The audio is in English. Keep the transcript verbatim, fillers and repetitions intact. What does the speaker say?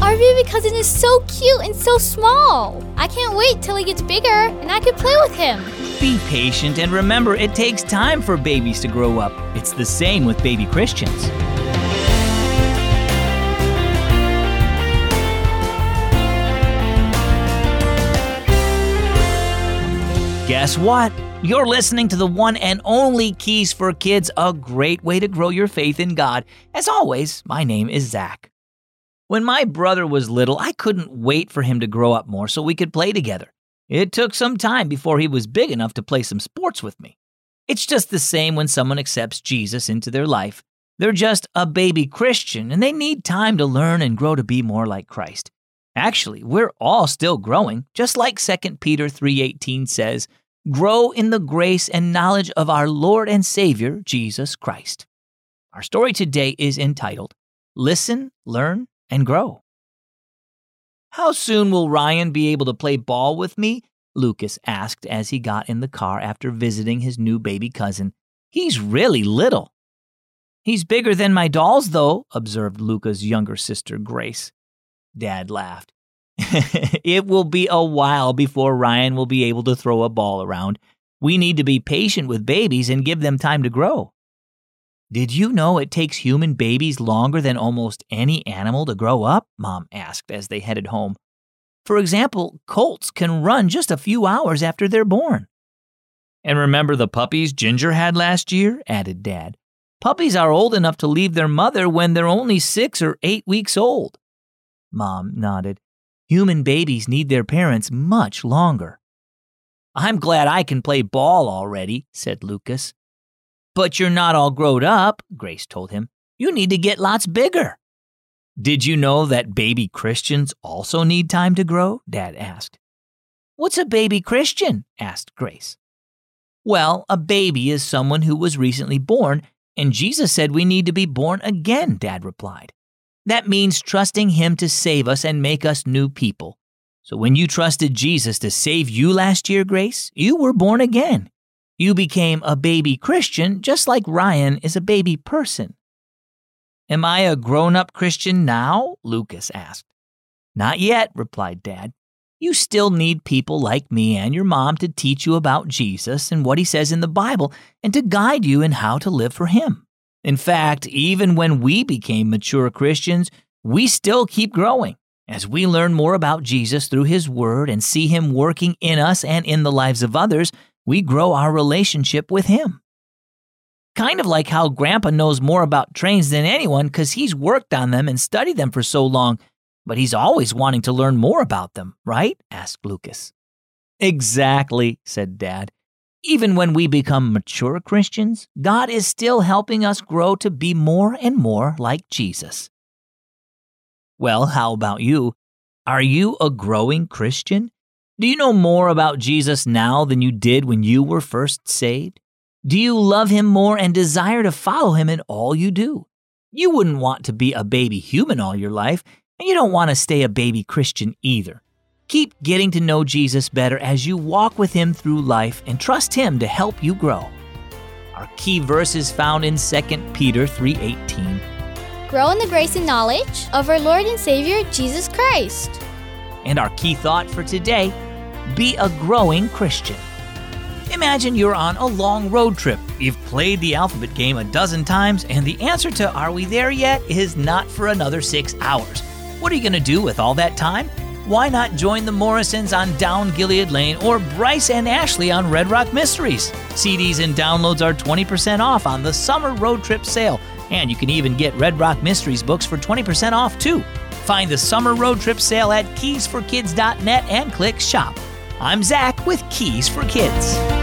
Our baby cousin is so cute and so small. I can't wait till he gets bigger and I can play with him. Be patient and remember it takes time for babies to grow up. It's the same with baby Christians. Guess what? You're listening to the one and only Keys for Kids, a great way to grow your faith in God. As always, my name is Zach. When my brother was little, I couldn't wait for him to grow up more so we could play together. It took some time before he was big enough to play some sports with me. It's just the same when someone accepts Jesus into their life. They're just a baby Christian, and they need time to learn and grow to be more like Christ. Actually, we're all still growing, just like Second Peter three eighteen says, "Grow in the grace and knowledge of our Lord and Savior, Jesus Christ." Our story today is entitled, Listen, Learn, and Grow. "How soon will Ryan be able to play ball with me?" Lucas asked as he got in the car after visiting his new baby cousin. "He's really little." "He's bigger than my dolls, though," observed Luca's younger sister, Grace. Dad laughed. "It will be a while before Ryan will be able to throw a ball around. We need to be patient with babies and give them time to grow." "Did you know it takes human babies longer than almost any animal to grow up?" Mom asked as they headed home. "For example, colts can run just a few hours after they're born." "And remember the puppies Ginger had last year?" added Dad. "Puppies are old enough to leave their mother when they're only six or eight weeks old." Mom nodded. "Human babies need their parents much longer." "I'm glad I can play ball already," said Lucas. "But you're not all grown up," Grace told him. "You need to get lots bigger." "Did you know that baby Christians also need time to grow?" Dad asked. "What's a baby Christian?" asked Grace. "Well, a baby is someone who was recently born, and Jesus said we need to be born again," Dad replied. "That means trusting Him to save us and make us new people. So when you trusted Jesus to save you last year, Grace, you were born again. You became a baby Christian just like Ryan is a baby person." "Am I a grown-up Christian now?" Lucas asked. "Not yet," replied Dad. "You still need people like me and your mom to teach you about Jesus and what He says in the Bible and to guide you in how to live for Him. In fact, even when we became mature Christians, we still keep growing. As we learn more about Jesus through His Word and see Him working in us and in the lives of others, we grow our relationship with Him. Kind of like how Grandpa knows more about trains than anyone because he's worked on them and studied them for so long, but he's always wanting to learn more about them, right?" asked Lucas. "Exactly," said Dad. "Even when we become mature Christians, God is still helping us grow to be more and more like Jesus." Well, how about you? Are you a growing Christian? Do you know more about Jesus now than you did when you were first saved? Do you love Him more and desire to follow Him in all you do? You wouldn't want to be a baby human all your life, and you don't want to stay a baby Christian either. Keep getting to know Jesus better as you walk with Him through life and trust Him to help you grow. Our key verse is found in Second Peter three eighteen. Grow in the grace and knowledge of our Lord and Savior, Jesus Christ. And our key thought for today, be a growing Christian. Imagine you're on a long road trip. You've played the alphabet game a dozen times, and the answer to "Are we there yet?" is not for another six hours. What are you going to do with all that time? Why not join the Morrisons on Down Gilead Lane or Bryce and Ashley on Red Rock Mysteries? C Ds and downloads are twenty percent off on the summer road trip sale, and you can even get Red Rock Mysteries books for twenty percent off too. Find the summer road trip sale at keys for kids dot net and click shop. I'm Zach with Keys for Kids.